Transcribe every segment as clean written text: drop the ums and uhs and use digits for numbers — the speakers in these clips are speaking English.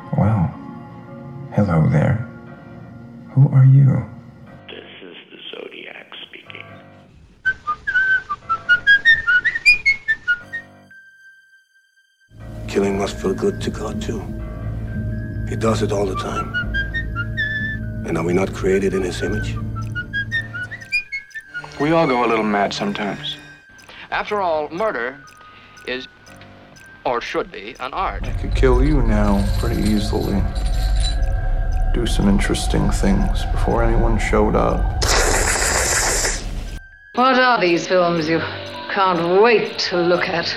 Well, hello there. Who are you? This is the Zodiac speaking. Killing must feel good to God, too. He does it all the time. And are we not created in his image? We all go a little mad sometimes. After all, murder is, or should be, an art. I could kill you now pretty easily. Do some interesting things before anyone showed up. What are these films you can't wait to look at?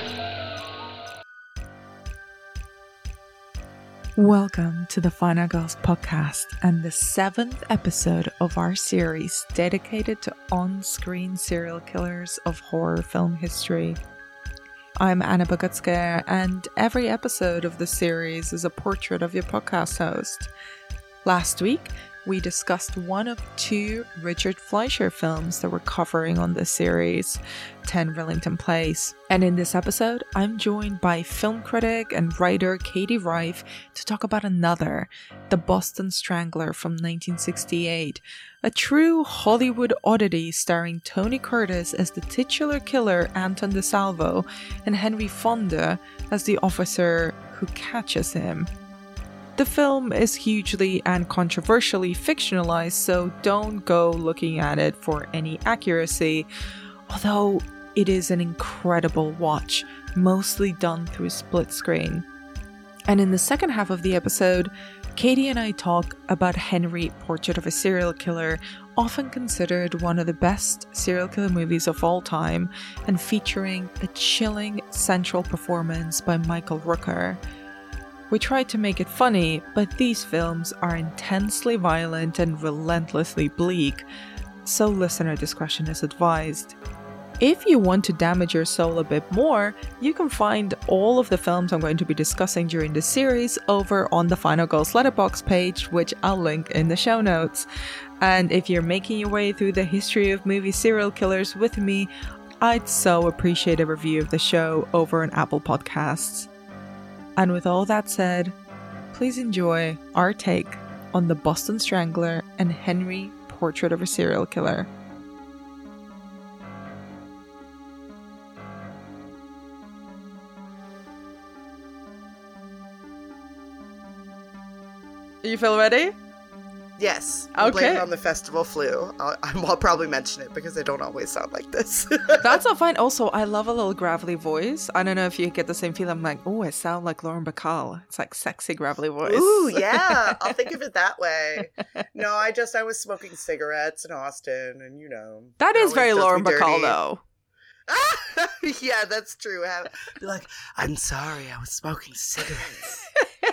Welcome to the Final Girls podcast and the 7th episode of our series dedicated to on-screen serial killers of horror film history. I'm Anna Bogutskaya, and every episode of the series is a portrait of your podcast host. Last week, we discussed one of two Richard Fleischer films that we're covering on this series, 10 Rillington Place. And in this episode, I'm joined by film critic and writer Katie Rife to talk about another, The Boston Strangler from 1968, a true Hollywood oddity starring Tony Curtis as the titular killer Anton DeSalvo and Henry Fonda as the officer who catches him. The film is hugely and controversially fictionalized, so don't go looking at it for any accuracy, although it is an incredible watch, mostly done through split screen. And in the second half of the episode, Katie and I talk about Henry, Portrait of a Serial Killer, often considered one of the best serial killer movies of all time, and featuring a chilling central performance by Michael Rooker. We tried to make it funny, but these films are intensely violent and relentlessly bleak, so listener discretion is advised. If you want to damage your soul a bit more, you can find all of the films I'm going to be discussing during the series over on the Final Girls Letterboxd page, which I'll link in the show notes. And if you're making your way through the history of movie serial killers with me, I'd so appreciate a review of the show over on Apple Podcasts. And with all that said, please enjoy our take on The Boston Strangler and Henry, Portrait of a Serial Killer. You feel ready? Yes. Okay. Blame it on the festival flu. I'll probably mention it because I don't always sound like this. That's all fine. Also, I love a little gravelly voice. I don't know if you get the same feeling. I'm like, oh, I sound like Lauren Bacall. It's like sexy gravelly voice. Ooh, yeah. I'll think of it that way. No, I was smoking cigarettes in Austin, and That is very Lauren Bacall, though. Yeah, that's true. Be like, I'm sorry, I was smoking cigarettes.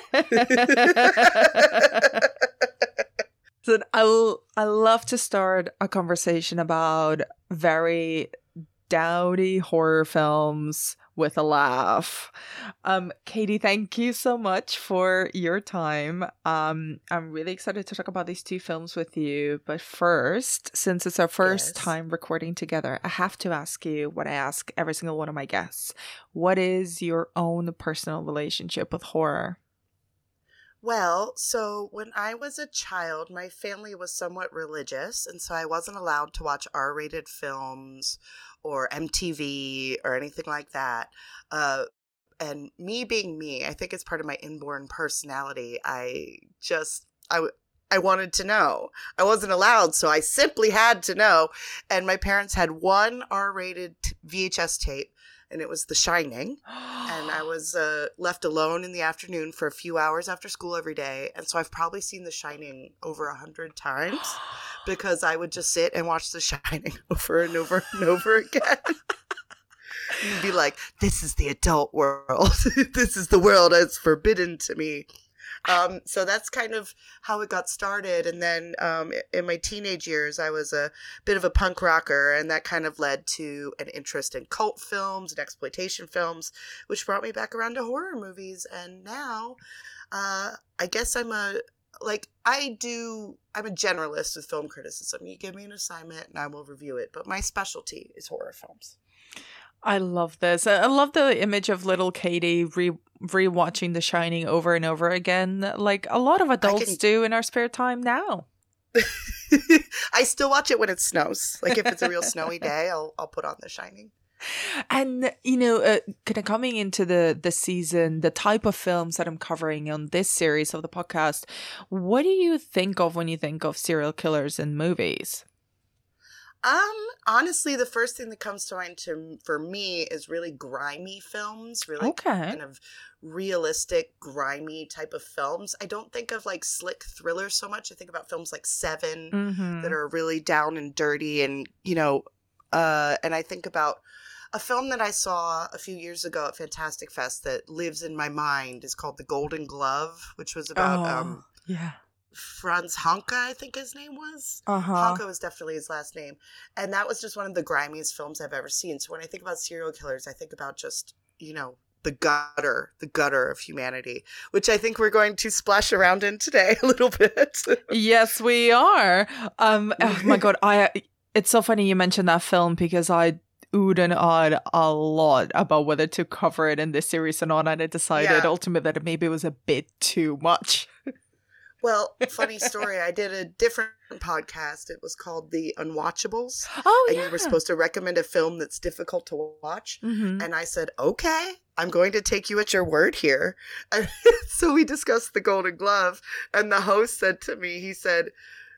So I love to start a conversation about very dowdy horror films with a laugh. Katie, thank you so much for your time. I'm really excited to talk about these two films with you. But first, since it's our first time recording together, I have to ask you what I ask every single one of my guests. What is your own personal relationship with horror? Well, so when I was a child, my family was somewhat religious, and so I wasn't allowed to watch R-rated films or MTV or anything like that. And me being me, I think it's part of my inborn personality. I wanted to know. I wasn't allowed, so I simply had to know. And my parents had one R-rated VHS tape, and it was The Shining. And I was left alone in the afternoon for a few hours after school every day. And so I've probably seen The Shining over 100 times because I would just sit and watch The Shining over and over and over again. And be like, this is the adult world. This is the world that's forbidden to me. So that's kind of how it got started. And then in my teenage years, I was a bit of a punk rocker, and that kind of led to an interest in cult films and exploitation films, which brought me back around to horror movies. And now I guess I'm a generalist with film criticism. You give me an assignment and I will review it, but my specialty is horror films. I love this. I love the image of little Katie rewatching The Shining over and over again, like a lot of adults do in our spare time now. I still watch it when it snows. Like if it's a real snowy day, I'll put on The Shining. And, you know, kind of coming into the season, the type of films that I'm covering on this series of the podcast, what do you think of when you think of serial killers in movies? Honestly, the first thing that comes to mind for me is really grimy films, really kind of realistic, grimy type of films. I don't think of like slick thrillers so much. I think about films like Seven that are really down and dirty, and, you know, and I think about a film that I saw a few years ago at Fantastic Fest that lives in my mind is called The Golden Glove, which was about Franz Hanke, I think his name was. Hanke was definitely his last name. And that was just one of the grimiest films I've ever seen. So when I think about serial killers, I think about just, you know, the gutter of humanity, which I think we're going to splash around in today a little bit. Yes, we are. Oh my God. It's so funny you mentioned that film because I oohed and awed a lot about whether to cover it in this series or not, and I decided ultimately that maybe it was a bit too much. Well, funny story, I did a different podcast. It was called The Unwatchables. Oh, and you were supposed to recommend a film that's difficult to watch. And I said, okay, I'm going to take you at your word here. And so we discussed The Golden Glove, and the host said to me, he said,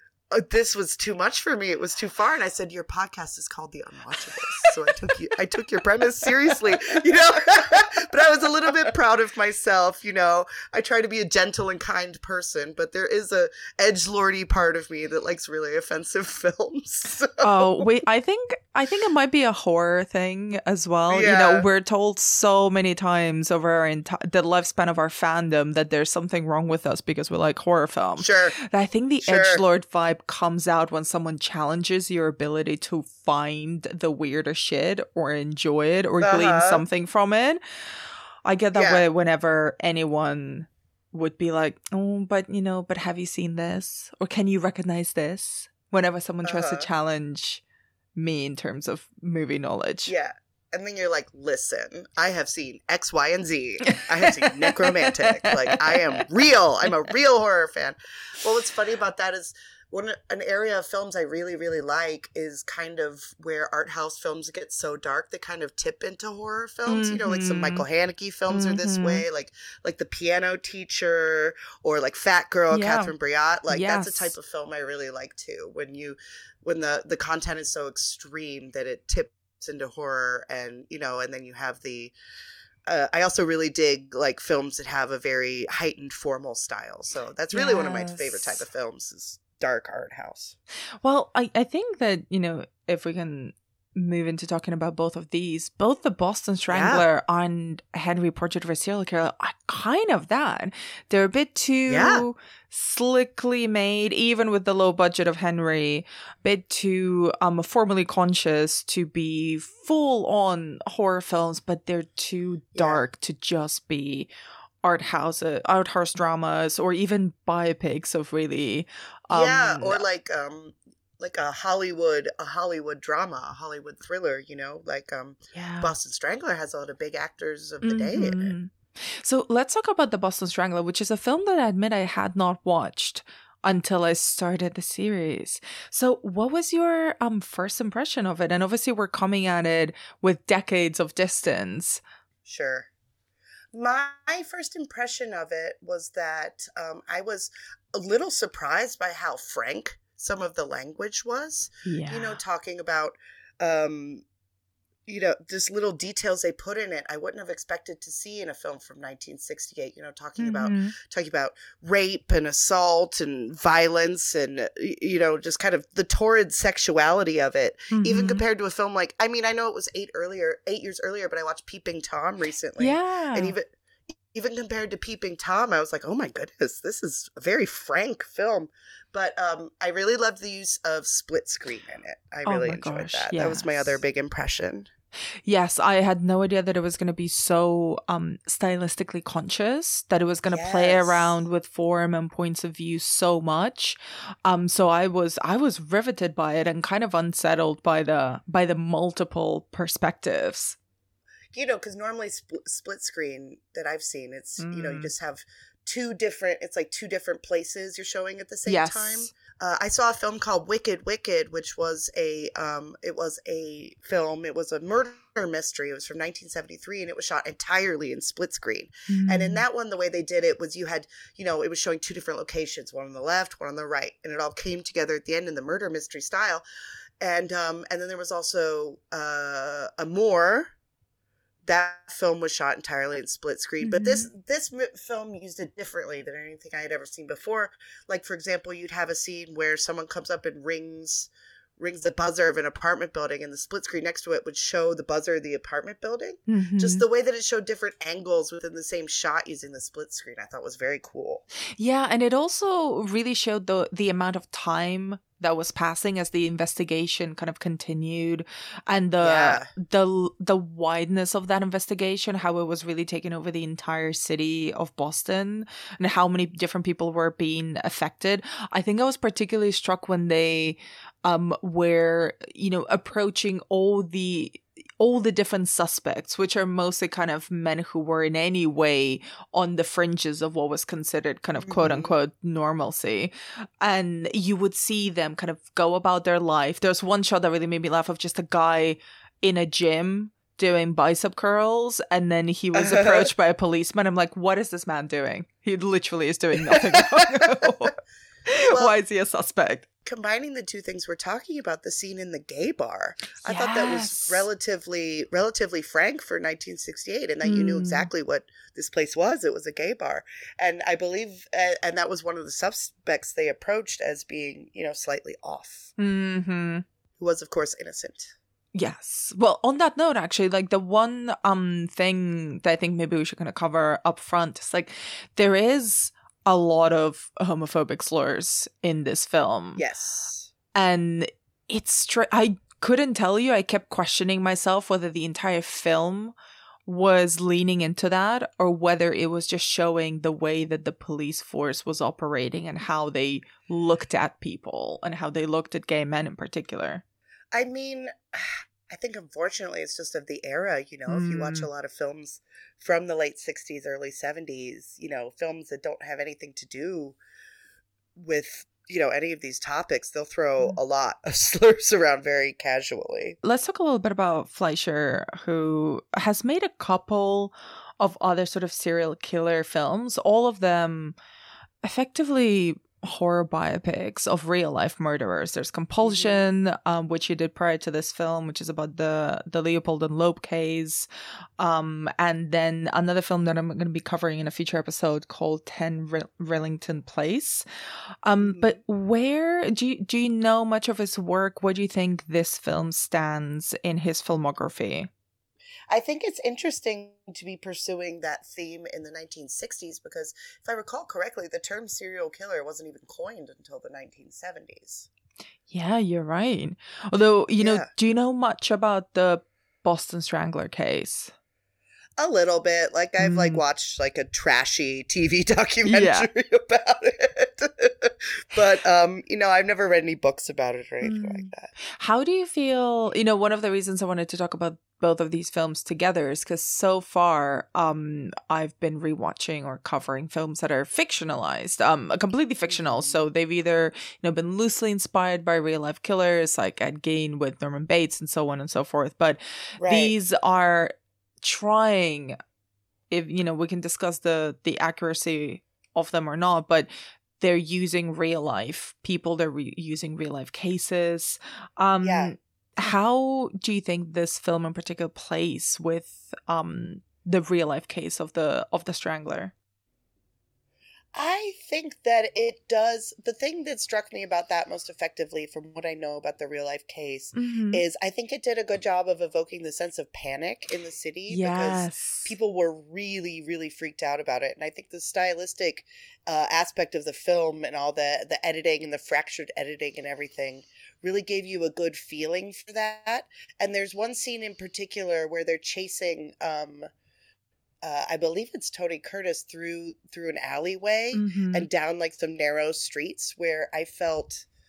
this was too much for me. It was too far. And I said, your podcast is called The Unwatchables. So I took your premise seriously, you know, but I was a little bit proud of myself. You know, I try to be a gentle and kind person, but there is a edgelordy part of me that likes really offensive films. So. Oh, wait, I think it might be a horror thing as well. Yeah. You know, we're told so many times over the lifespan of our fandom that there's something wrong with us because we like horror films. Sure. I think the edgelord vibe comes out when someone challenges your ability to find the weirder shit or enjoy it or glean something from it. I get that way whenever anyone would be like, oh, but you know, but have you seen this? Or can you recognize this? Whenever someone tries to challenge me in terms of movie knowledge. Yeah. And then you're like, listen, I have seen X, Y, and Z. I have seen Necromantic. Like, I am real. I'm a real horror fan. Well, what's funny about that is an area of films I really, really like is kind of where art house films get so dark, they kind of tip into horror films. You know, like some Michael Haneke films are this way, like The Piano Teacher or like Fat Girl, Catherine Breillat. Like that's a type of film I really like too. When the content is so extreme that it tips into horror, and you know, and then you have the I also really dig like films that have a very heightened formal style. So that's really one of my favorite type of films is dark art house. Well, I think that, you know, if we can move into talking about both of these, both the Boston Strangler and Henry Portrait of a Serial Killer are kind of that. They're a bit too slickly made, even with the low budget of Henry, a bit too formally conscious to be full on horror films, but they're too dark to just be art house dramas or even biopics of really or like a Hollywood drama, a Hollywood thriller, you know, like Boston Strangler has a lot of big actors of the day in it. So let's talk about the Boston Strangler, which is a film that I admit I had not watched until I started the series. So what was your first impression of it? And obviously we're coming at it with decades of distance. Sure. My first impression of it was that I was a little surprised by how frank some of the language was. You know, talking about, you know, just little details they put in it I wouldn't have expected to see in a film from 1968. You know, talking about rape and assault and violence and, you know, just kind of the torrid sexuality of it, even compared to a film like, I mean, I know it was 8 years earlier, but I watched Peeping Tom recently. And even compared to Peeping Tom, I was like, oh my goodness, this is a very frank film. But I really loved the use of split screen in it. I really enjoyed that. That was my other big impression. Yes, I had no idea that it was going to be so stylistically conscious, that it was going to play around with form and points of view so much. So I was riveted by it and kind of unsettled by the multiple perspectives. You know, because normally split screen that I've seen, it's, you know, you just have two different places you're showing at the same time. I saw a film called Wicked, which was a murder mystery. It was from 1973, and it was shot entirely in split screen. And in that one, the way they did it was you had, you know, it was showing two different locations, one on the left, one on the right, and it all came together at the end in the murder mystery style. And then there was also Amour. That film was shot entirely in split screen, but this film used it differently than anything I had ever seen before. Like, for example, you'd have a scene where someone comes up and rings the buzzer of an apartment building, and the split screen next to it would show the buzzer of the apartment building. Just the way that it showed different angles within the same shot using the split screen, I thought was very cool. Yeah, and it also really showed the amount of time that was passing as the investigation kind of continued, and the wideness of that investigation, how it was really taking over the entire city of Boston, and how many different people were being affected. I think I was particularly struck when they were, you know, approaching all the different suspects, which are mostly kind of men who were in any way on the fringes of what was considered kind of quote unquote normalcy. And you would see them kind of go about their life. There's one shot that really made me laugh of just a guy in a gym doing bicep curls, and then he was approached by a policeman. I'm like, what is this man doing? He literally is doing nothing wrong. Why is he a suspect? Combining the two things we're talking about, the scene in the gay bar, I thought that was relatively frank for 1968, and that you knew exactly what this place was. It was a gay bar, and I believe, and that was one of the suspects they approached as being, you know, slightly off. Who was, of course, innocent. Yes. Well, on that note, actually, like the one thing that I think maybe we should kind of cover up front is like there is a lot of homophobic slurs in this film. Yes. And it's I couldn't tell you. I kept questioning myself whether the entire film was leaning into that or whether it was just showing the way that the police force was operating and how they looked at people and how they looked at gay men in particular. I mean, I think unfortunately it's just of the era, you know, if you watch a lot of films from the late 60s, early 70s, you know, films that don't have anything to do with, you know, any of these topics, they'll throw a lot of slurs around very casually. Let's talk a little bit about Fleischer, who has made a couple of other sort of serial killer films, all of them effectively horror biopics of real life murderers. There's Compulsion, which he did prior to this film, which is about the Leopold and Loeb case, and then another film that I'm going to be covering in a future episode called 10 Rillington Place. But where do you know much of his work? Where do you think this film stands in his filmography? I think it's interesting to be pursuing that theme in the 1960s because, if I recall correctly, the term serial killer wasn't even coined until the 1970s. Yeah, you're right. Although, you know, do you know much about the Boston Strangler case? A little bit. Like, I've watched like a trashy TV documentary about it. But, you know, I've never read any books about it or anything like that. How do you feel, you know, one of the reasons I wanted to talk about both of these films together is because so far I've been rewatching or covering films that are fictionalized, completely fictional. So they've either, you know, been loosely inspired by real life killers like Ed Gein with Norman Bates and so on and so forth. But these are trying, if you know, we can discuss the accuracy of them or not, but they're using real life people, they're using real life cases. How do you think this film in particular plays with the real life case of the Strangler? I think that it does. The thing that struck me about that most effectively, from what I know about the real life case, is I think it did a good job of evoking the sense of panic in the city because people were really, really freaked out about it. And I think the stylistic aspect of the film and all the editing and the fractured editing and everything really gave you a good feeling for that. And there's one scene in particular where they're chasing I believe it's Tony Curtis through an alleyway and down like some narrow streets where I felt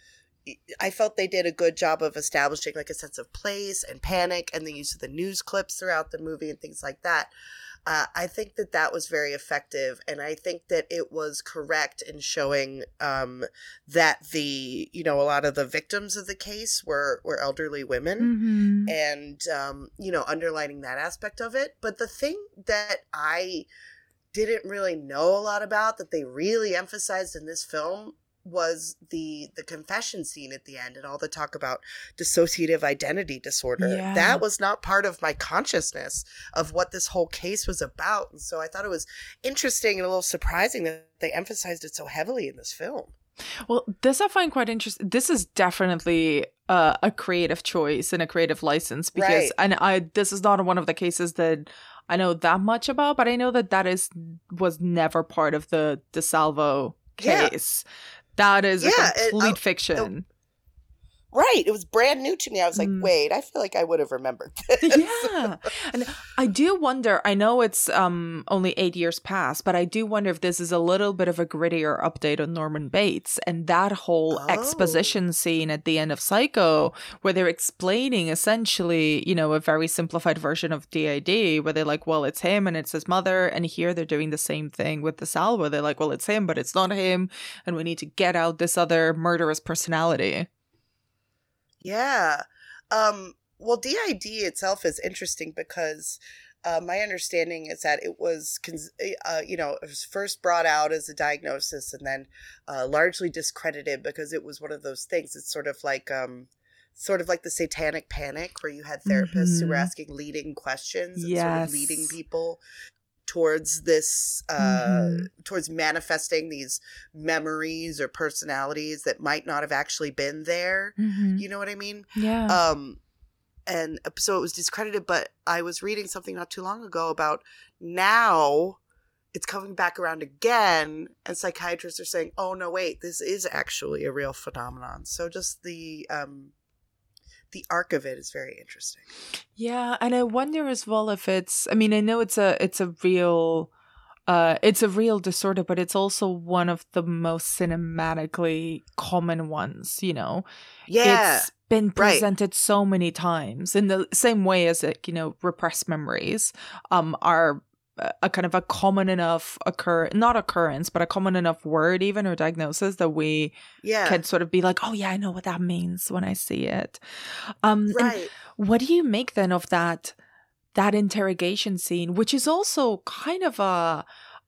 I felt they did a good job of establishing like a sense of place and panic, and the use of the news clips throughout the movie and things like that. I think that was very effective, and I think that it was correct in showing that a lot of the victims of the case were elderly women, and underlining that aspect of it. But the thing that I didn't really know a lot about that they really emphasized in this film was the confession scene at the end and all the talk about dissociative identity disorder. Yeah. That was not part of my consciousness of what this whole case was about. And so I thought it was interesting and a little surprising that they emphasized it so heavily in this film. Well, this I find quite interesting. This is definitely a creative choice and a creative license because, this is not one of the cases that I know that much about, but I know that was never part of the DeSalvo case. Yeah. That is a complete fiction. Right. It was brand new to me. I was like, wait, I feel like I would have remembered this. Yeah. And I do wonder, I know it's only 8 years past, but I do wonder if this is a little bit of a grittier update on Norman Bates and that whole exposition scene at the end of Psycho, where they're explaining essentially, a very simplified version of DID, where they're like, well, it's him and it's his mother. And here they're doing the same thing with DeSalvo. They're like, well, it's him, but it's not him. And we need to get out this other murderous personality. Yeah. Well, DID itself is interesting because my understanding is that it was, it was first brought out as a diagnosis and then largely discredited because it was one of those things. It's sort of like the satanic panic where you had therapists who were asking leading questions and sort of leading people towards this, towards manifesting these memories or personalities that might not have actually been there. You know what I mean? Yeah. And so it was discredited, but I was reading something not too long ago about now it's coming back around again, and psychiatrists are saying, oh, no, wait, this is actually a real phenomenon. So just the arc of it is very interesting. Yeah, and I wonder as well if it's, I mean, I know it's a real disorder, but it's also one of the most cinematically common ones, Yeah. It's been presented so many times in the same way as, repressed memories are a kind of a common enough not occurrence, but a common enough word even or diagnosis that we can sort of be like, oh yeah, I know what that means when I see it. Right. What do you make then of that interrogation scene, which is also kind of a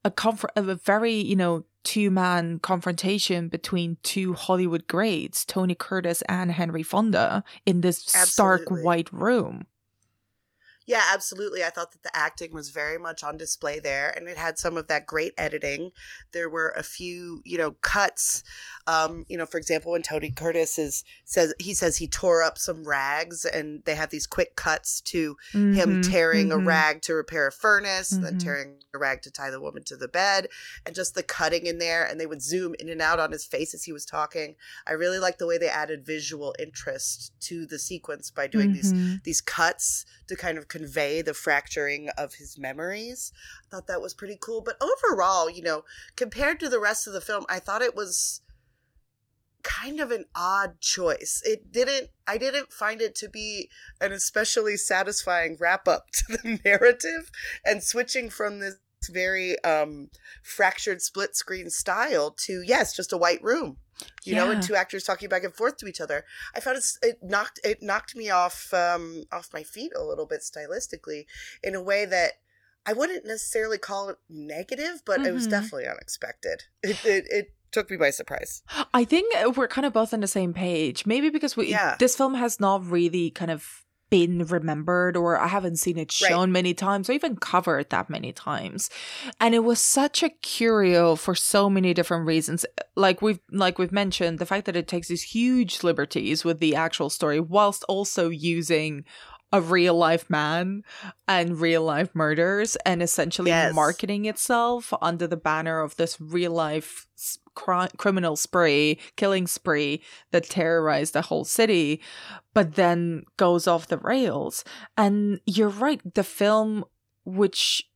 very, two-man confrontation between two Hollywood greats, Tony Curtis and Henry Fonda, in this stark white room? Yeah, absolutely. I thought that the acting was very much on display there, and it had some of that great editing. There were a few, cuts. For example, when Tony Curtis says he tore up some rags, and they have these quick cuts to him tearing a rag to repair a furnace, and then tearing a rag to tie the woman to the bed, and just the cutting in there, and they would zoom in and out on his face as he was talking. I really liked the way they added visual interest to the sequence by doing these cuts to kind of convey the fracturing of his memories. I thought that was pretty cool. But overall, compared to the rest of the film, I thought it was kind of an odd choice. I didn't find it to be an especially satisfying wrap up to the narrative, and switching from this very fractured split screen style to just a white room. And two actors talking back and forth to each other. I found it knocked me off my feet a little bit stylistically in a way that I wouldn't necessarily call it negative, but it was definitely unexpected. It took me by surprise. I think we're kind of both on the same page. Maybe because this film has not really kind of been remembered, or I haven't seen it shown many times or even covered that many times. And it was such a curio for so many different reasons. Like we've mentioned, the fact that it takes these huge liberties with the actual story whilst also using a real life man and real life murders, and essentially marketing itself under the banner of this real life criminal killing spree that terrorized the whole city, but then goes off the rails. And you're right, the film, which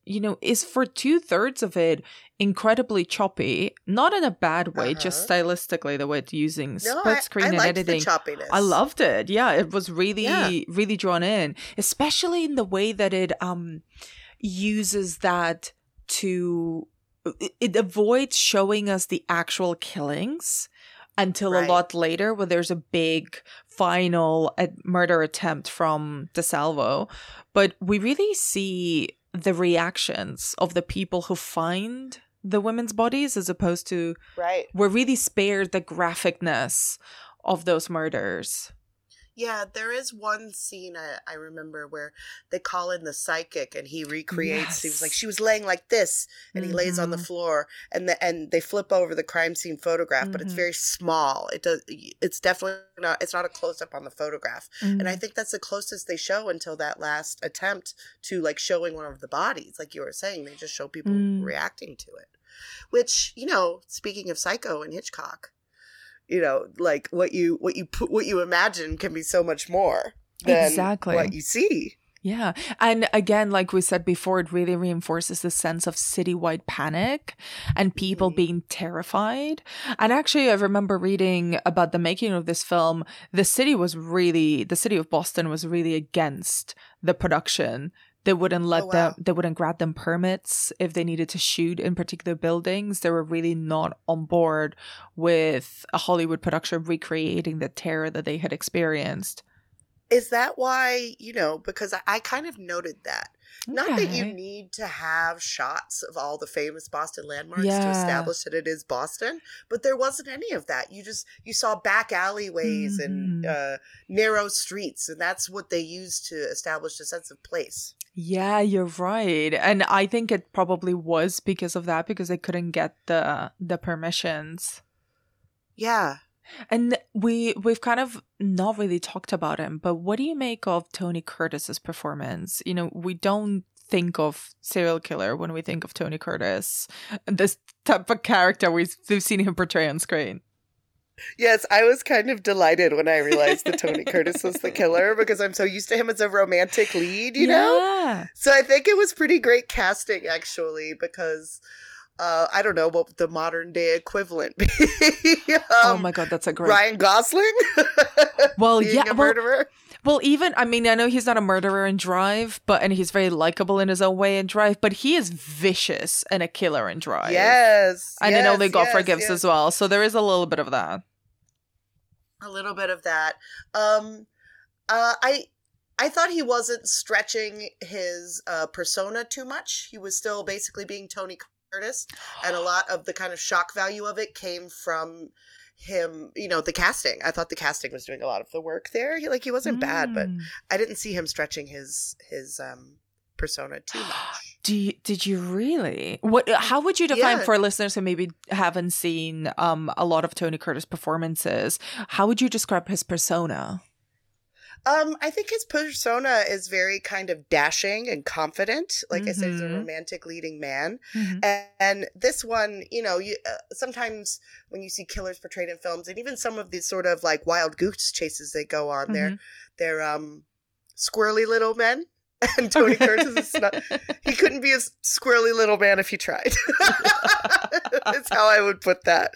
is for 2/3 of it incredibly choppy, not in a bad way, just stylistically, the way it's using split screen and editing. The choppiness. I loved it. Yeah, it was really, really drawn in, especially in the way that it uses that to, it avoids showing us the actual killings until a lot later, where there's a big final murder attempt from DeSalvo. But we really see the reactions of the people who find the women's bodies, as opposed to we're really spared the graphicness of those murders. Yeah, there is one scene I remember where they call in the psychic and he recreates. He was like, she was laying like this, and he lays on the floor, and they flip over the crime scene photograph, but it's very small. It's definitely not. It's not a close up on the photograph, and I think that's the closest they show until that last attempt to like showing one of the bodies. Like you were saying, they just show people reacting to it, which, speaking of Psycho and Hitchcock. Like what you imagine can be so much more than what you see. Yeah. And again, like we said before, it really reinforces the sense of citywide panic and people being terrified. And actually, I remember reading about the making of this film. The city of Boston was really against the production. They wouldn't they wouldn't grant them permits if they needed to shoot in particular buildings. They were really not on board with a Hollywood production recreating the terror that they had experienced. Is that why, because I kind of noted that. Not that you need to have shots of all the famous Boston landmarks to establish that it is Boston, but there wasn't any of that. You saw back alleyways and narrow streets, and that's what they used to establish a sense of place. Yeah, you're right. And I think it probably was because of that, because they couldn't get the permissions. Yeah. And we've kind of not really talked about him, but what do you make of Tony Curtis's performance? We don't think of serial killer when we think of Tony Curtis, this type of character we've seen him portray on screen. Yes, I was kind of delighted when I realized that Tony Curtis was the killer, because I'm so used to him as a romantic lead, you know? So I think it was pretty great casting, actually, because... I don't know what the modern day equivalent be. Oh my God, that's a great... Ryan Gosling? Well, being a murderer? Well, even, I know he's not a murderer in Drive, and he's very likable in his own way in Drive, but he is vicious and a killer in Drive. Yes. And in Only God Forgives as well. So there is a little bit of that. A little bit of that. I thought he wasn't stretching his persona too much. He was still basically being Tony Curtis, and a lot of the kind of shock value of it came from him, the casting. I thought the casting was doing a lot of the work there. He wasn't bad, but I didn't see him stretching his persona too much. Did you really? How would you define, for listeners who maybe haven't seen a lot of Tony Curtis performances, how would you describe his persona? I think his persona is very kind of dashing and confident. Like I said, he's a romantic leading man. And this one, sometimes when you see killers portrayed in films, and even some of these sort of like wild goose chases they go on, they're squirrely little men. And Tony Curtis is not, he couldn't be a squirrely little man if he tried. That's how I would put that.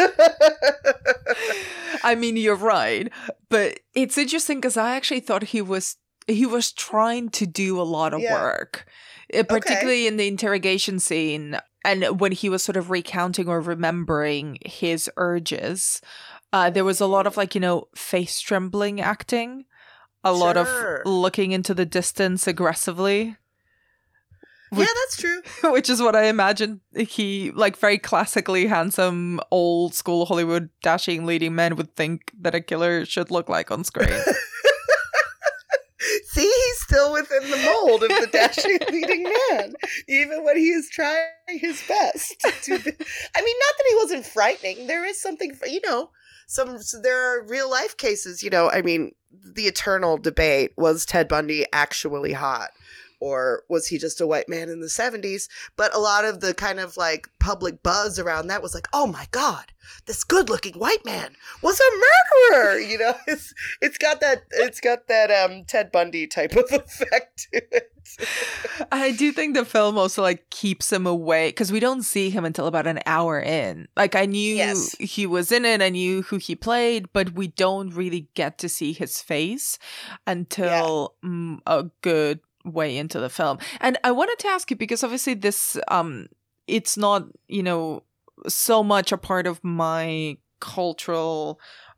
You're right. But it's interesting because I actually thought he was trying to do a lot of work, particularly in the interrogation scene. And when he was sort of recounting or remembering his urges, there was a lot of face trembling acting. A lot of looking into the distance aggressively. Yeah, that's true. Which is what I imagine he, very classically handsome, old school Hollywood dashing leading men would think that a killer should look like on screen. See, he's still within the mold of the dashing leading man, even when he is trying his best. Not that he wasn't frightening. There is something, there are real life cases, the eternal debate, was Ted Bundy actually hot? or was he just a white man in the 70s? But a lot of the kind of like public buzz around that was like, oh my God, this good looking white man was a murderer. You know, it's got that Ted Bundy type of effect to it. I do think the film also like keeps him away because we don't see him until about an hour in. Like I knew he was in it, I knew who he played, but we don't really get to see his face until a good way into the film. And I wanted to ask you because obviously this it's not, you know, so much a part of my cultural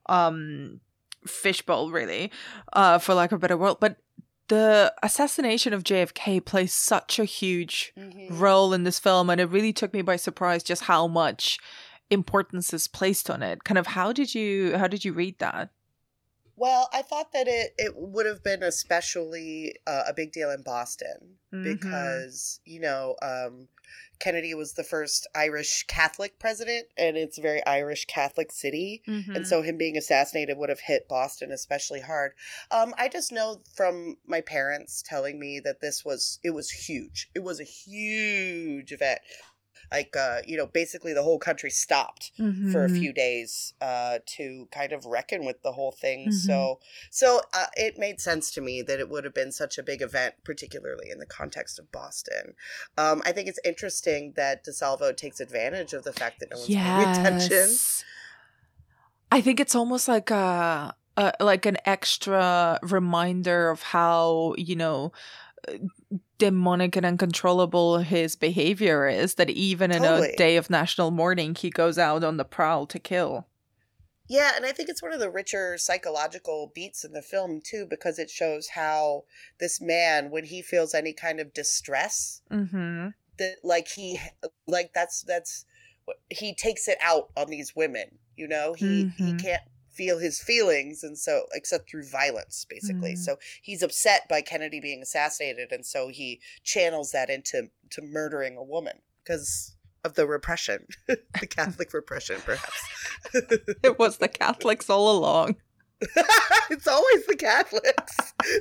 fishbowl really, for lack of a better word, but the assassination of JFK plays such a huge role in this film, and it really took me by surprise just how much importance is placed on it. Kind of how did you read that? Well, I thought that it would have been especially a big deal in Boston because, you know, Kennedy was the first Irish Catholic president, and it's a very Irish Catholic city. And so him being assassinated would have hit Boston especially hard. I just know from my parents telling me that it was huge. It was a huge event. Like, you know, basically the whole country stopped for a few days to kind of reckon with the whole thing. So it made sense to me that it would have been such a big event, particularly in the context of Boston. I think it's interesting that DeSalvo takes advantage of the fact that no one's paying attention. I think it's almost like like an extra reminder of how, you know, demonic and uncontrollable his behavior is, that even in a day of national mourning he goes out on the prowl to kill. Yeah, and I think it's one of the richer psychological beats in the film too, because it shows how this man, when he feels any kind of distress, that he takes it out on these women. You know, he can't feel his feelings, and so except through violence basically. So he's upset by Kennedy being assassinated, and so he channels that into murdering a woman because of the repression. The Catholic repression, perhaps. It was the Catholics all along. It's always the Catholics.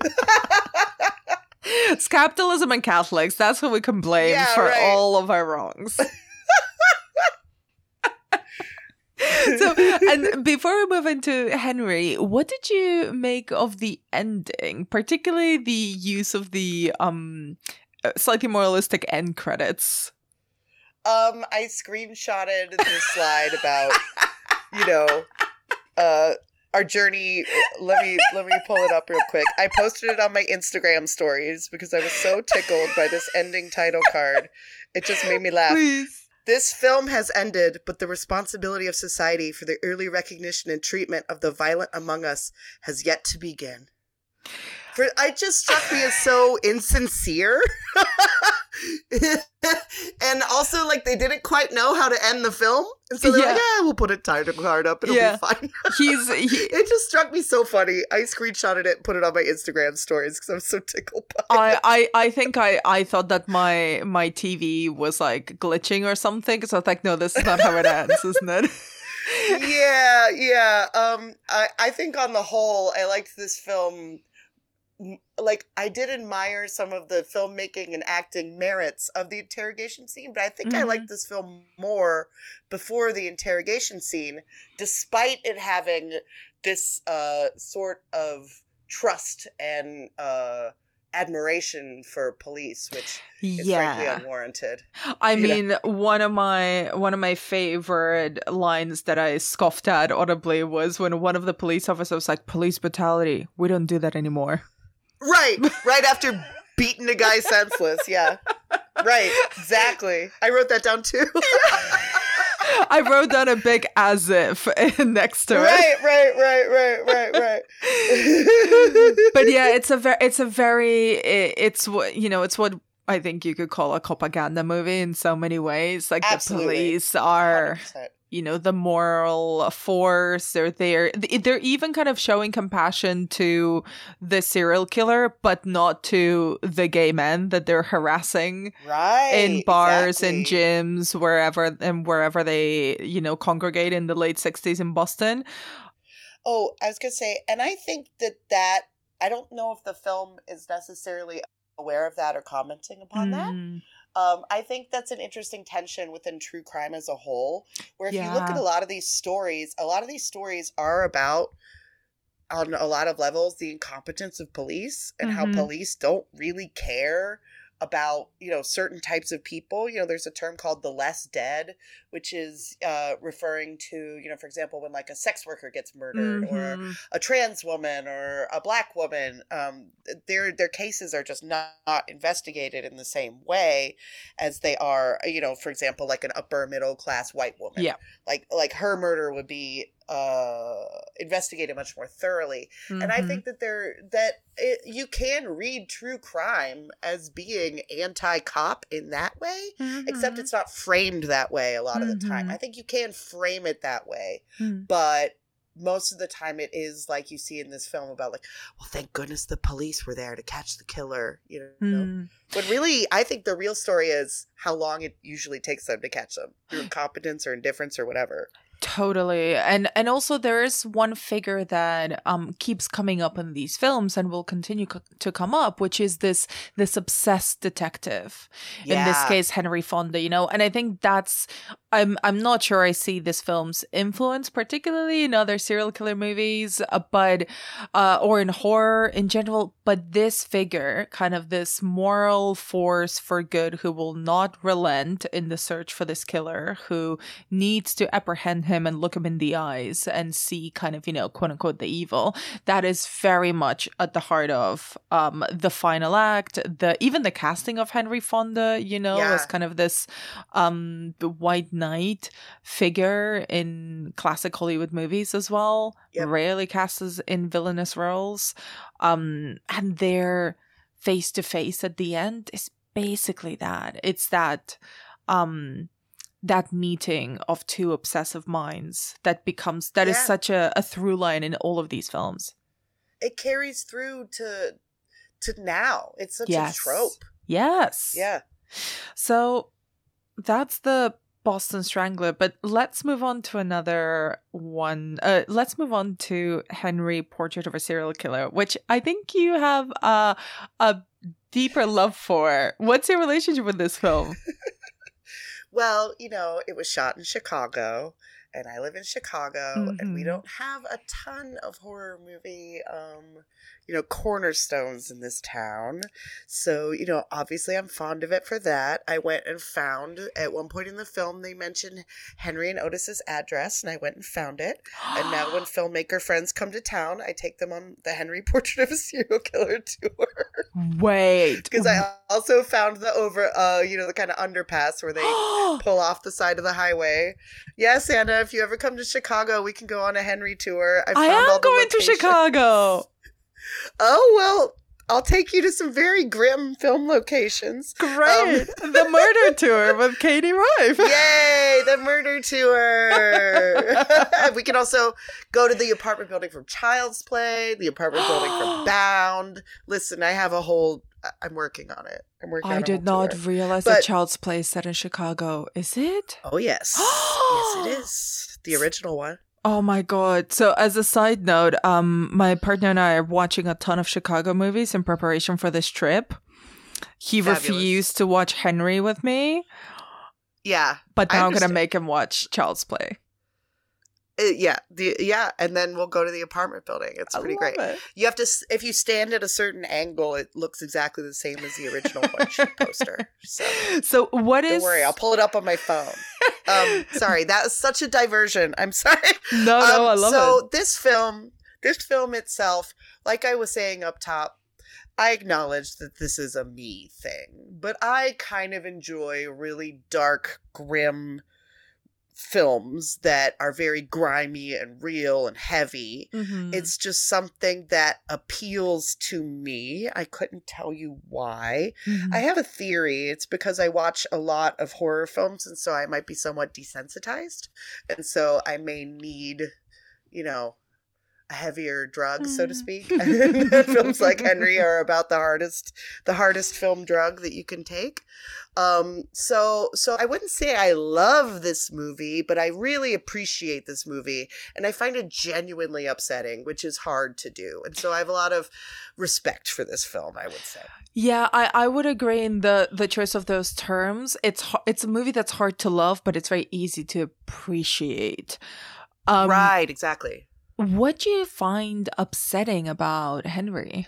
It's capitalism and Catholics. That's what we can blame for all of our wrongs. So, and before we move into Henry, what did you make of the ending, particularly the use of the slightly moralistic end credits? I screenshotted this slide about, you know, our journey. Let me pull it up real quick. I posted it on my Instagram stories because I was so tickled by this ending title card. It just made me laugh. Please. This film has ended, but the responsibility of society for the early recognition and treatment of the violent among us has yet to begin. It just struck me as so insincere. And also, like, they didn't quite know how to end the film. And so they're like, we'll put a title card up. It'll be fine. It just struck me so funny. I screenshotted it and put it on my Instagram stories because I was so tickled by it. I think I thought that my TV was, like, glitching or something. So I was like, no, this is not how it ends, isn't it? Yeah. I think on the whole, I liked this film. Like, I did admire some of the filmmaking and acting merits of the interrogation scene, but I think I liked this film more before the interrogation scene, despite it having this sort of trust and admiration for police, which is frankly unwarranted. I mean, one of my favorite lines that I scoffed at audibly was when one of the police officers was like, "Police brutality, we don't do that anymore." Right after beating a guy senseless. Yeah. Right. Exactly. I wrote that down too. I wrote down a big as if next to it. Right. But yeah, it's what I think you could call a propaganda movie in so many ways. Like, absolutely. The police are 100%. You know, the moral force. They're even kind of showing compassion to the serial killer, but not to the gay men that they're harassing in bars and gyms, wherever they, you know, congregate in the late 60s in Boston. Oh, I was gonna say, and I think that I don't know if the film is necessarily aware of that or commenting upon that. Mm. I think that's an interesting tension within true crime as a whole, where if you look at Yeah. a lot of these stories are about, on a lot of levels, the incompetence of police and how Mhm. police don't really care about, certain types of people. There's a term called the less dead, which is referring to, for example, when like a sex worker gets murdered or Mhm. a trans woman or a black woman, their cases are just not investigated in the same way as they are, for example, like an upper middle class white woman. Yeah. Like her murder would be investigated much more thoroughly. And I Mhm. think you can read true crime as being anti-cop in that way, except Mhm. it's not framed that way a lot of the time. Mhm. I think you can frame it that way, Mm. but most of the time it is like you see in this film about like, well, thank goodness the police were there to catch the killer, Mm. When really, I think the real story is how long it usually takes them to catch them through incompetence or indifference or whatever. Totally. And also there is one figure that keeps coming up in these films and will continue to come up, which is this obsessed detective. In this Yeah. case, Henry Fonda, and I think that's I'm not sure I see this film's influence particularly in other serial killer movies, but or in horror in general, but this figure, kind of this moral force for good who will not relent in the search for this killer, who needs to apprehend him and look him in the eyes and see kind of, quote unquote, the evil. That is very much at the heart of the final act, even the casting of Henry Fonda, as kind of this white knight figure in classic Hollywood movies as well. Yep. Rarely cast as in villainous roles. And their face to face at the end is basically that. It's that that meeting of two obsessive minds that is such a through line in all of these films. It carries through to now. It's such a trope. Yes. Yeah. So that's the Boston Strangler, but let's move on to another one. Let's move on to Henry, Portrait of a Serial Killer, which I think you have a deeper love for. What's your relationship with this film? Well, it was shot in Chicago, and I live in Chicago, and we don't have a ton of horror movie, cornerstones in this town. So, obviously I'm fond of it for that. I went and found, at one point in the film, they mentioned Henry and Otis's address, and I went and found it. And now when filmmaker friends come to town, I take them on the Henry Portrait of a Serial Killer tour. Wait. Because I also found the the kind of underpass where they pull off the side of the highway. Yes, Anna, if you ever come to Chicago, we can go on a Henry tour. I am going to Chicago. Oh, well, I'll take you to some very grim film locations. Great. The murder tour with Katie Rife. Yay, the murder tour. We can also go to the apartment building from Child's Play, the apartment building from Bound. Listen, I have I'm working on it. I did not realize that Child's Play is set in Chicago. Is it? Oh, yes. Yes, it is. The original one. Oh my God. So as a side note, my partner and I are watching a ton of Chicago movies in preparation for this trip. He refused to watch Henry with me. Yeah. But now I'm going to make him watch Child's Play. And then we'll go to the apartment building. It's pretty great. You have to, if you stand at a certain angle, it looks exactly the same as the original one-sheet poster. So what is? Don't worry, I'll pull it up on my phone. Sorry, that was such a diversion. I'm sorry. No, I love it. So this film itself, like I was saying up top, I acknowledge that this is a me thing, but I kind of enjoy really dark, grim films that are very grimy and real and heavy. It's just something that appeals to me. I couldn't tell you why. I have a theory. It's because I watch a lot of horror films, and so I might be somewhat desensitized, and so I may need a heavier drug, so to speak. Films like Henry are about the hardest film drug that you can take. So I wouldn't say I love this movie, but I really appreciate this movie, and I find it genuinely upsetting, which is hard to do. And so I have a lot of respect for this film, I would say. Yeah, I would agree in the choice of those terms. It's a movie that's hard to love, but it's very easy to appreciate. Right, exactly. What do you find upsetting about Henry?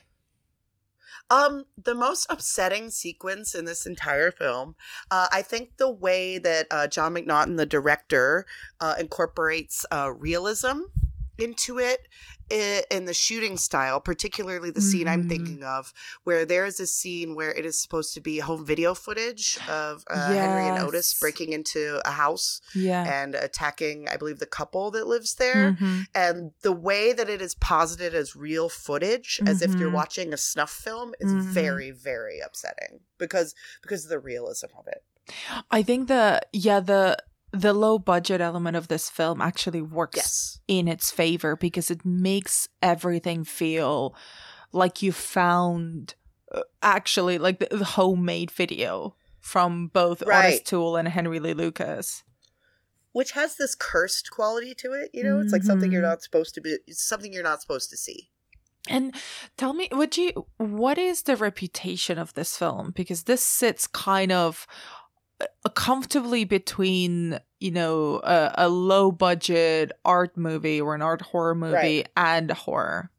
The most upsetting sequence in this entire film, I think the way that John McNaughton, the director, incorporates realism into it in the shooting style, particularly the scene I'm thinking of, where there is a scene where it is supposed to be home video footage of Henry and Otis breaking into a house and attacking, I believe, the couple that lives there. And the way that it is posited as real footage, as if you're watching a snuff film, is very, very upsetting because of the realism of it. I think the low budget element of this film actually works in its favor because it makes everything feel like you found actually like the homemade video from both Otis Toole and Henry Lee Lucas. Which has this cursed quality to it, you know? It's like something you're not supposed to be, it's something you're not supposed to see. And tell me, what is the reputation of this film? Because this sits kind of comfortably between, you know, a low budget art movie or an art horror movie and horror.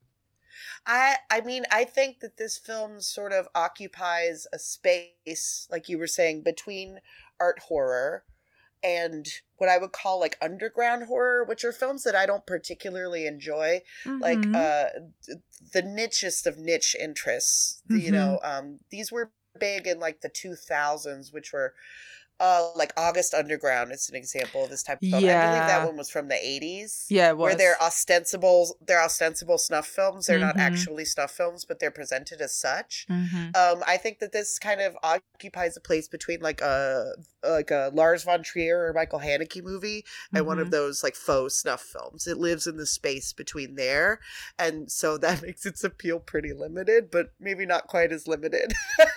I mean, I think that this film sort of occupies a space, like you were saying, between art horror and what I would call like underground horror, which are films that I don't particularly enjoy, like the nichest of niche interests. You know, these were big in like the 2000s, which were like August Underground is an example of this type of film. I believe that one was from the 80s. Yeah, it was. Where they're ostensible snuff films. They're not actually snuff films, but they're presented as such. I think that this kind of occupies a place between like a Lars von Trier or Michael Haneke movie and one of those like faux snuff films. It lives in the space between there, and so that makes its appeal pretty limited, but maybe not quite as limited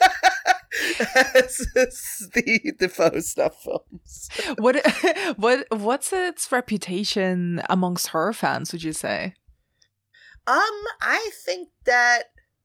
as the faux snuff films. What's its reputation amongst horror fans, would you say? I think that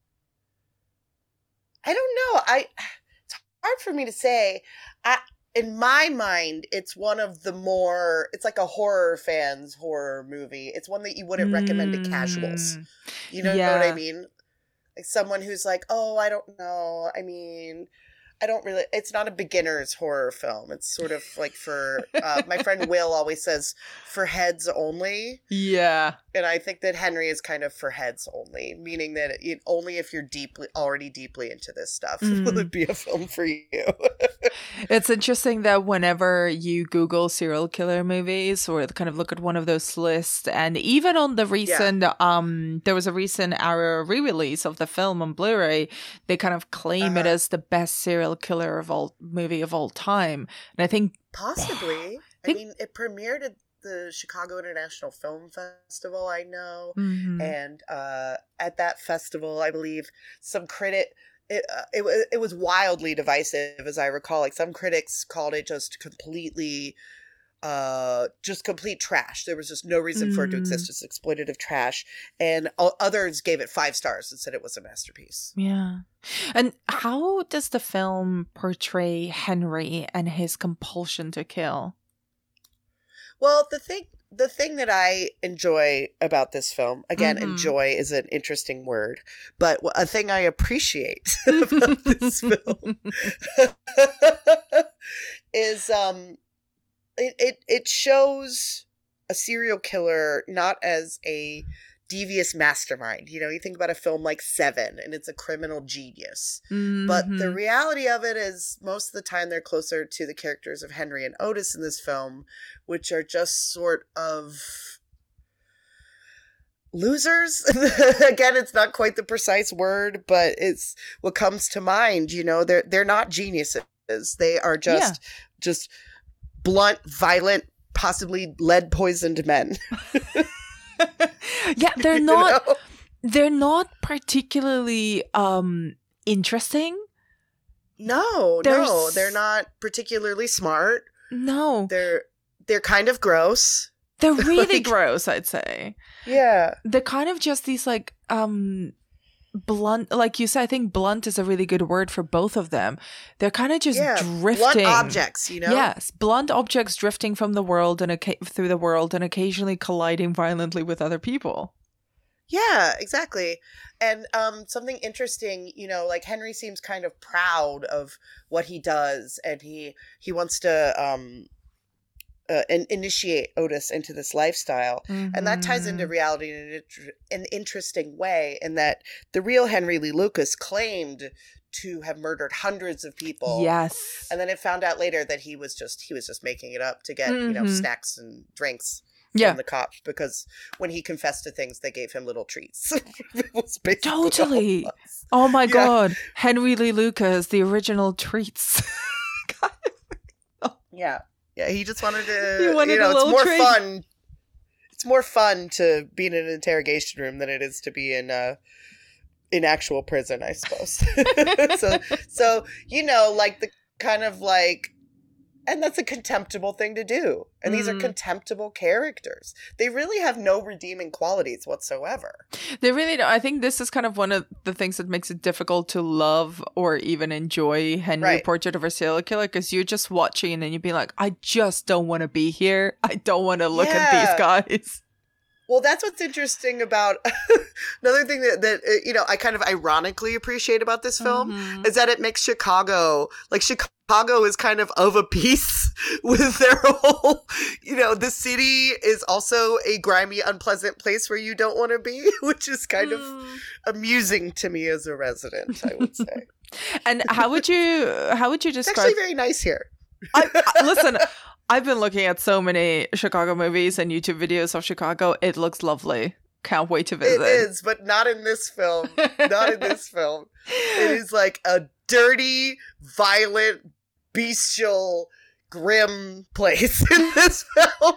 I don't know. It's hard for me to say. In my mind, it's one of the more, it's like a horror fan's horror movie. It's one that you wouldn't recommend to casuals. You know what I mean? Like someone who's like, oh, I don't know. I mean, I don't really, it's not a beginner's horror film. It's sort of like for, my friend Will always says, for heads only. Yeah. And I think that Henry is kind of for heads only, meaning that only if you're already deeply into this stuff will it be a film for you. It's interesting that whenever you Google serial killer movies or kind of look at one of those lists, and even on the recent, there was a recent re-release of the film on Blu-ray, they kind of claim it as the best serial killer movie of all time. And I think possibly, I mean, it premiered at the Chicago International Film Festival, I know, and at that festival, I believe some it was wildly divisive, as I recall. Like some critics called it just complete trash. There was just no reason for it to exist. It's exploitative trash. And others gave it 5 stars and said it was a masterpiece. Yeah. And how does the film portray Henry and his compulsion to kill? Well, the thing that I enjoy about this film, again, enjoy is an interesting word, but a thing I appreciate about this film is it shows a serial killer not as a devious mastermind. You know, you think about a film like Seven and it's a criminal genius. But the reality of it is most of the time they're closer to the characters of Henry and Otis in this film, which are just sort of losers. Again, it's not quite the precise word, but it's what comes to mind. You know, they're not geniuses. They are just blunt, violent, possibly lead poisoned men. Yeah, they're not. They're not particularly interesting. No, they're not particularly smart. No, they're kind of gross. They're really gross, I'd say. Yeah, they're kind of just these like blunt, like you said. I think blunt is a really good word for both of them. They're kind of just drifting blunt objects, Yes, blunt objects drifting from the world and through the world, and occasionally colliding violently with other people. Yeah, exactly. And something interesting, like Henry seems kind of proud of what he does, and he wants to initiate Otis into this lifestyle. Mm-hmm. And that ties into reality in an interesting way, in that the real Henry Lee Lucas claimed to have murdered hundreds of people. Yes. And then it found out later that he was just making it up to get, snacks and drinks from the cops, because when he confessed to things, they gave him little treats. It was totally. Oh my God. Henry Lee Lucas, the original treats. Yeah. Yeah, he just wanted to, he wanted a it's more treat. fun. It's more fun to be in an interrogation room than it is to be in actual prison, I suppose. so like the kind of like, and that's a contemptible thing to do. And these are contemptible characters. They really have no redeeming qualities whatsoever. They really don't. I think this is kind of one of the things that makes it difficult to love or even enjoy Henry Portrait of a Serial Killer, because you're just watching and you'd be like, I just don't want to be here. I don't want to look at these guys. Well, that's what's interesting about another thing that I kind of ironically appreciate about this film is that it makes Chicago is kind of a piece with their whole, the city is also a grimy, unpleasant place where you don't want to be, which is kind of amusing to me as a resident, I would say. And how would you describe? It's actually very nice here. Listen, I've been looking at so many Chicago movies and YouTube videos of Chicago. It looks lovely. Can't wait to visit. It is, but not in this film. Not in this film. It is like a dirty, violent, bestial, grim place in this film.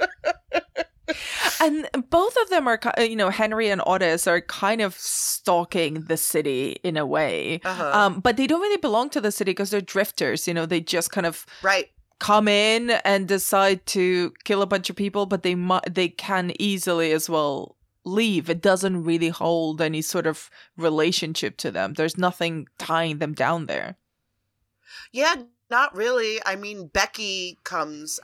And both of them are, Henry and Otis are kind of stalking the city in a way. But they don't really belong to the city because they're drifters. They just kind of come in and decide to kill a bunch of people, but they can easily as well leave. It doesn't really hold any sort of relationship to them. There's nothing tying them down there. Yeah, not really. I mean, Becky comes.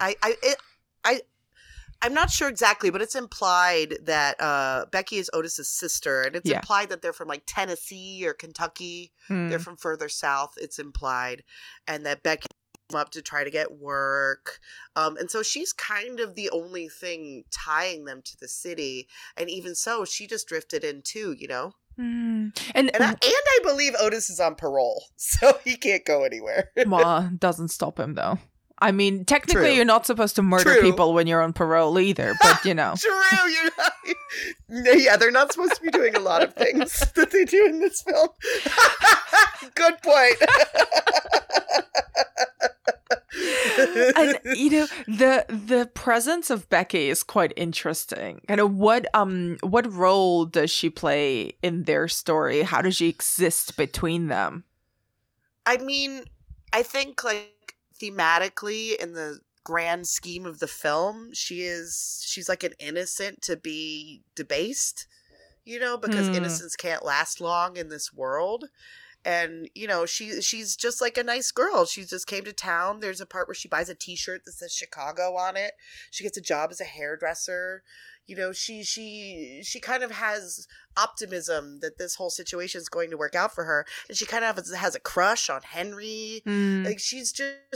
I'm not sure exactly, but it's implied that Becky is Otis's sister, and it's implied that they're from like Tennessee or Kentucky. They're from further south. It's implied, and that Becky came up to try to get work, and so she's kind of the only thing tying them to the city. And even so, she just drifted in too, And I believe Otis is on parole, so he can't go anywhere. Ma doesn't stop him though. I mean, technically, you're not supposed to murder people when you're on parole either, but True. Yeah, they're not supposed to be doing a lot of things that they do in this film. Good point. And the presence of Becky is quite interesting. What role does she play in their story? How does she exist between them? I mean, I think like thematically in the grand scheme of the film, she's like an innocent to be debased, because innocence can't last long in this world. And, she's just like a nice girl. She just came to town. There's a part where she buys a t-shirt that says Chicago on it. She gets a job as a hairdresser. She kind of has optimism that this whole situation is going to work out for her. And she kind of has a crush on Henry. Like she's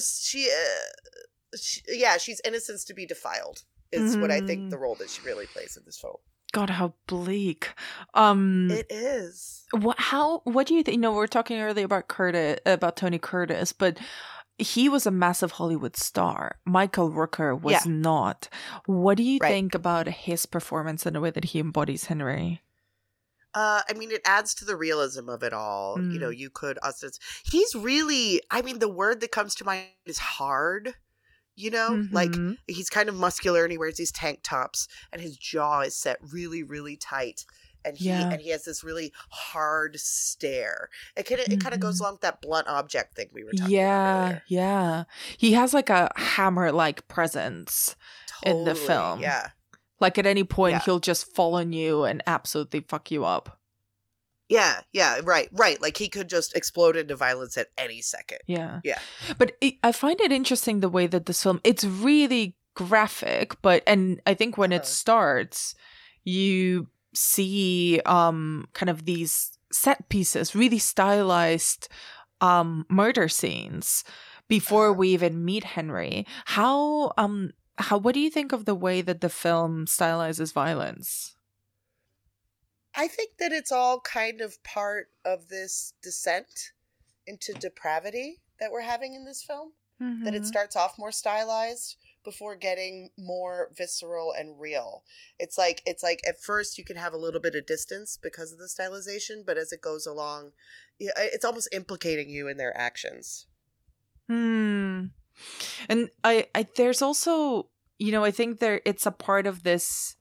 innocence to be defiled is what I think the role that she really plays in this film. God, how bleak. It is. What do you think? We're talking earlier about Tony Curtis, but he was a massive Hollywood star. Michael Rooker was not. What do you think about his performance and the way that he embodies Henry? I mean, it adds to the realism of it all. He's really, I mean, the word that comes to mind is hard. You know, like he's kind of muscular and he wears these tank tops and his jaw is set really, really tight. And he has this really hard stare. It kind of goes along with that blunt object thing we were talking about earlier. Yeah. He has like a hammer-like presence in the film. Yeah. Like at any point he'll just fall on you and absolutely fuck you up. Yeah, right. Like he could just explode into violence at any second. Yeah. Yeah. But I find it interesting the way that this film, it's really graphic, and I think when it starts, you see kind of these set pieces, really stylized murder scenes before we even meet Henry. What do you think of the way that the film stylizes violence? I think that it's all kind of part of this descent into depravity that we're having in this film. That it starts off more stylized before getting more visceral and real. It's like at first you can have a little bit of distance because of the stylization, but as it goes along, it's almost implicating you in their actions. And I there's also, I think it's a part of this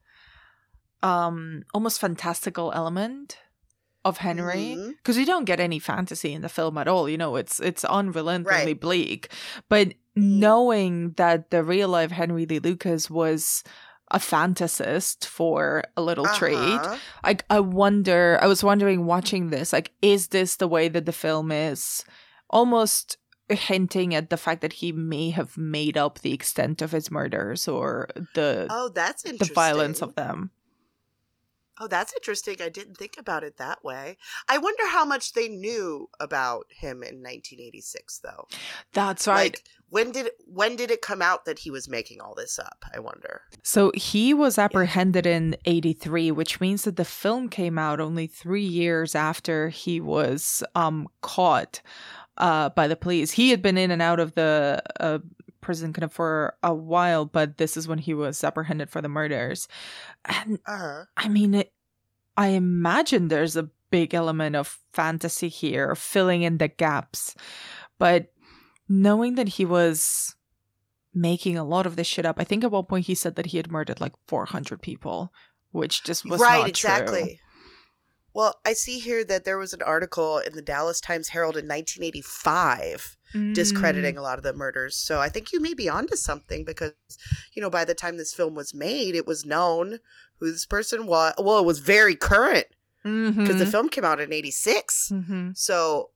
almost fantastical element of Henry, because we don't get any fantasy in the film at all. It's unrelentingly bleak, but knowing that the real life Henry Lee Lucas was a fantasist for a little treat, I was wondering watching this, like, is this the way that the film is almost hinting at the fact that he may have made up the extent of his murders or that's interesting. The violence of them. Oh, that's interesting. I didn't think about it that way. I wonder how much they knew about him in 1986, though. That's right. Like, when did it come out that he was making all this up, I wonder? So he was apprehended in 83, which means that the film came out only 3 years after he was caught by the police. He had been in and out of the prison kind of for a while, but this is when he was apprehended for the murders. And I mean, I imagine there's a big element of fantasy here, filling in the gaps. But knowing that he was making a lot of this shit up, I think at one point he said that he had murdered like 400 people, which just was not exactly. true. Well, I see here that there was an article in the Dallas Times-Herald in 1985 discrediting a lot of the murders. So I think you may be onto something because, by the time this film was made, it was known who this person was. Well, it was very current because the film came out in 86. So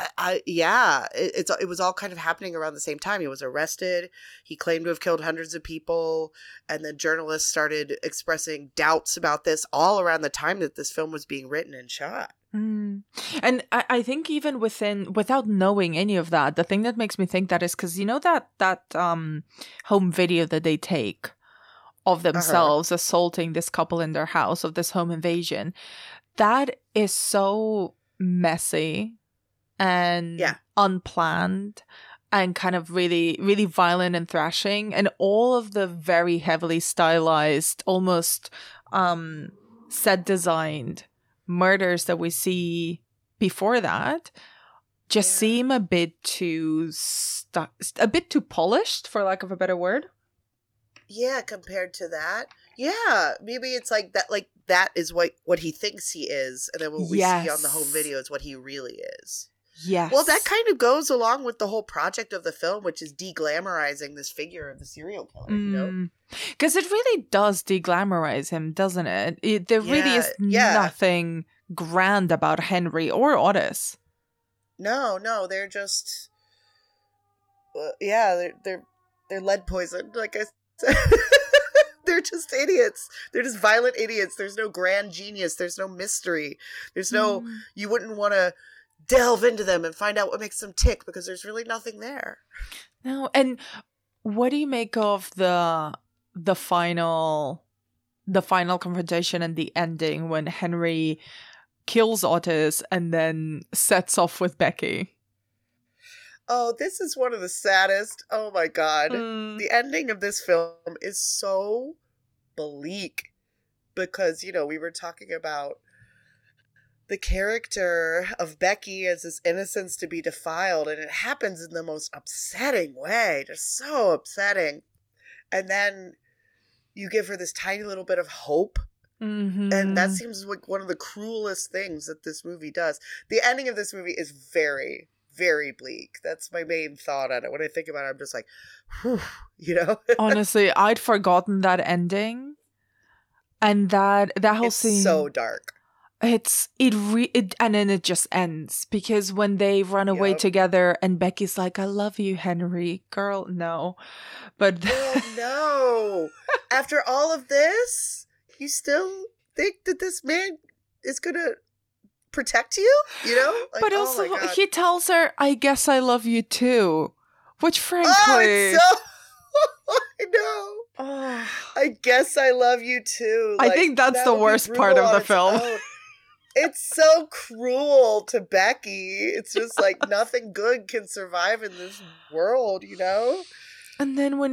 it was all kind of happening around the same time. He was arrested. He claimed to have killed hundreds of people. And then journalists started expressing doubts about this all around the time that this film was being written and shot. And I think even without knowing any of that, the thing that makes me think that is because that home video that they take of themselves assaulting this couple in their house, of this home invasion, that is so messy and unplanned and kind of really, really violent and thrashing, and all of the very heavily stylized, almost set designed murders that we see before that just seem a bit too polished, for lack of a better word. Yeah, compared to that. Yeah, maybe it's like that. Like that is what he thinks he is, and then what we see on the home video is what he really is. Yes. Well, that kind of goes along with the whole project of the film, which is de-glamorizing this figure of the serial killer, Because it really does de-glamorize him, doesn't it? There really is nothing grand about Henry or Otis. No, they're just... they're lead poisoned, like I said. They're just idiots. They're just violent idiots. There's no grand genius. There's no mystery. There's no... You wouldn't want to delve into them and find out what makes them tick because there's really nothing there. No, and what do you make of the final confrontation and the ending when Henry kills Otis and then sets off with Becky? Oh, this is one of the saddest. Oh my God. The ending of this film is so bleak because, we were talking about the character of Becky as this innocence to be defiled, and it happens in the most upsetting way, just so upsetting. And then you give her this tiny little bit of hope. Mm-hmm. And that seems like one of the cruelest things that this movie does. The ending of this movie is very, very bleak. That's my main thought on it. When I think about it, I'm just like, whew, you know? Honestly, I'd forgotten that ending. And that whole It's scene. so dark. And then it just ends because when they run away Yep. together and Becky's like, I love you, Henry. Girl, no. But Oh, no. After all of this, you still think that this man is going to protect you? You know? Like, but oh also, my God. he tells her, I guess I love you too. Which, frankly... Oh, it's so... I know. Oh. I guess I love you too. I think that's that the would be worst part brutal of on the its film. own. It's so cruel to Becky. It's just like nothing good can survive in this world, you know? And then when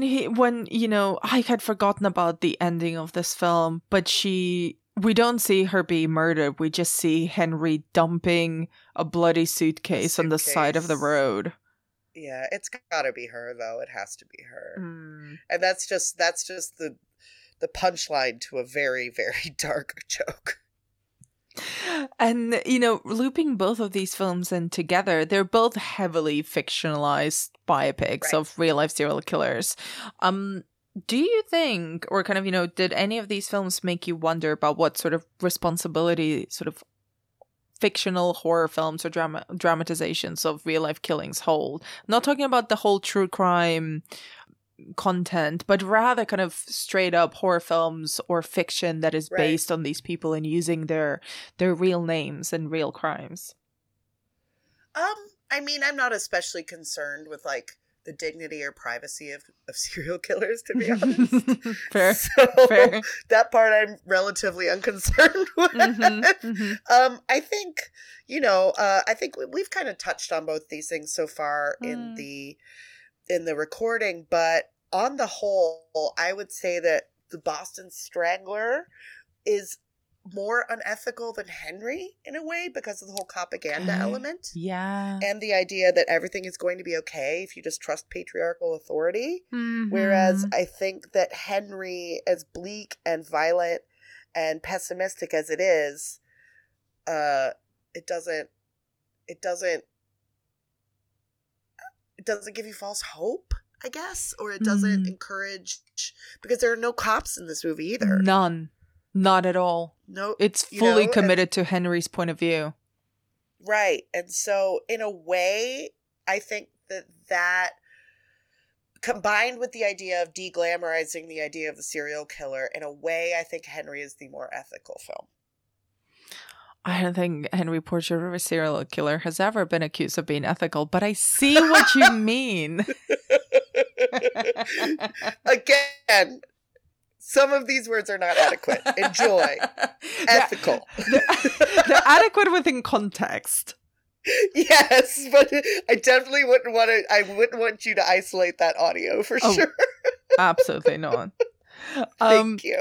I had forgotten about the ending of this film, but we don't see her be murdered. We just see Henry dumping a bloody suitcase on the side of the road. Yeah, it's gotta be her though. It has to be her. Mm. And that's just the punchline to a very, very dark joke. And, looping both of these films in together, they're both heavily fictionalized biopics of real-life serial killers. Do you think, or kind of, did any of these films make you wonder about what sort of responsibility sort of fictional horror films or dramatizations of real-life killings hold? Not talking about the whole true crime content, but rather kind of straight up horror films or fiction that is based on these people and using their real names and real crimes. I mean, I'm not especially concerned with like the dignity or privacy of serial killers, to be honest. Fair. Fair. That part I'm relatively unconcerned with. I think, I think we've kind of touched on both these things so far in the recording, but on the whole, I would say that the Boston Strangler is more unethical than Henry in a way because of the whole propaganda element. Yeah. And the idea that everything is going to be okay if you just trust patriarchal authority. Mm-hmm. Whereas I think that Henry, as bleak and violent and pessimistic as it is, it doesn't give you false hope, I guess, or it doesn't encourage, because there are no cops in this movie either. None. Not at all. No, it's fully committed to Henry's point of view. Right. And so in a way, I think that combined with the idea of de-glamorizing the idea of the serial killer, in a way, I think Henry is the more ethical film. I don't think Henry Portrait of a Serial Killer has ever been accused of being ethical, but I see what you mean. Again, some of these words are not adequate. Enjoy. Ethical. They're adequate within context. Yes, but I definitely wouldn't want you to isolate that audio for sure. Absolutely not. Thank you.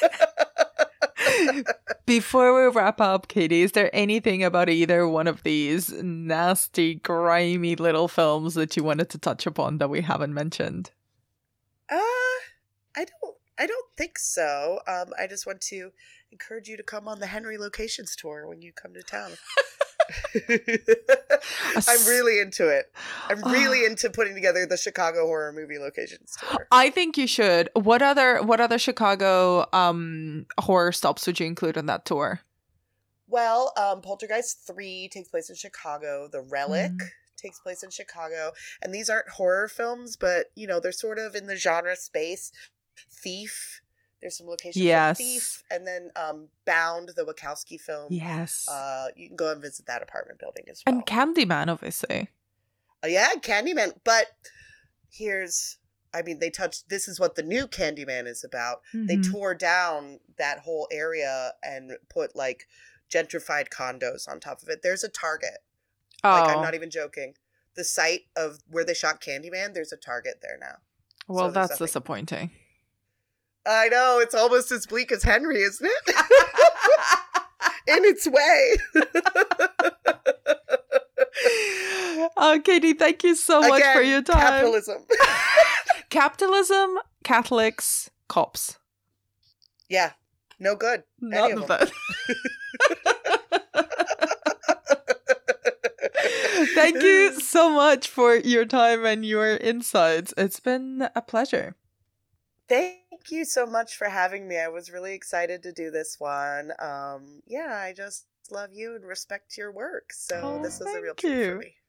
Before we wrap up, Katie, is there anything about either one of these nasty, grimy little films that you wanted to touch upon that we haven't mentioned? I don't think so. I just want to encourage you to come on the Henry Locations tour when you come to town. I'm really into it. I'm really into putting together the Chicago Horror Movie Locations tour. I think you should. What other Chicago horror stops would you include on that tour? Well, Poltergeist 3 takes place in Chicago. The Relic takes place in Chicago. And these aren't horror films, but, they're sort of in the genre space. Thief. There's some locations for Thief. And then Bound, the Wachowski film. Yes. You can go and visit that apartment building as well. And Candyman, obviously. Yeah, Candyman. But this is what the new Candyman is about. Mm-hmm. They tore down that whole area and put like gentrified condos on top of it. There's a Target. Oh. Like, I'm not even joking. The site of where they shot Candyman, there's a Target there now. Well, so that's disappointing. in its way. Oh, Katie, thank you so much for your time. Capitalism. Capitalism, Catholics, cops. Yeah. No good. None of that. Thank you so much for your time and your insights. It's been a pleasure. Thank you so much for having me. I was really excited to do this one. I just love you and respect your work. So this was a real treat for me.